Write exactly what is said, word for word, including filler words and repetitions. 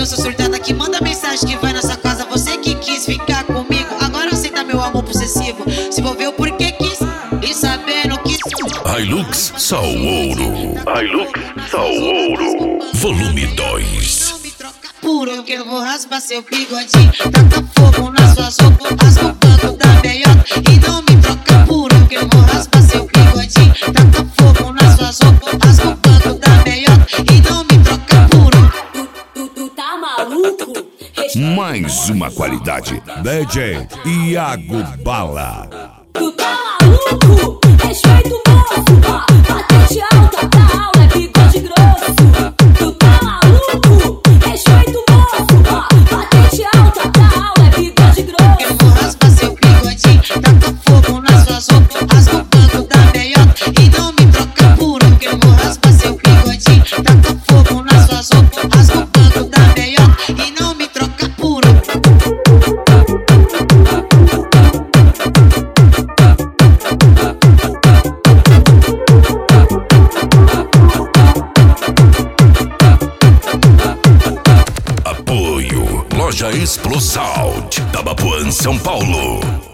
eu sou surtada que manda mensagem que vai na sua casa. Você que quis ficar comigo, agora aceita meu amor possessivo. Se envolveu porque quis e sabendo que Hilux Sal Ouro. Hilux Sal Ouro. Volume dois. não me troca por um que eu vou raspar seu bigodinho. Taca fogo nas suas roupas, rasga o banco da meiota. E não me troca por um que eu vou raspar seu bigodinho. Taca fogo nas suas roupas, rasga o banco da meiota. E não me troca por um. Tu, tu, tu tá maluco? Mais uma qualidade. D J Iago Bala. Tu tá maluco? Respeita o moço, ó. Patente alta, tá aula, é bigode grosso. Tu tá maluco? Respeita o moço, ó. Patente alta, tá aula, é bigode grosso. Eu vou raspar seu bigodinho. Taca fogo nas suas roupas, rasga o banco da meiota. E não me troca por um que eu vou raspar seu bigodinho. Taca fogo nas suas roupas, rasga o banco da meiota. E não me troca por um. Apoio Loja Explosal de Tabapuã, São Paulo.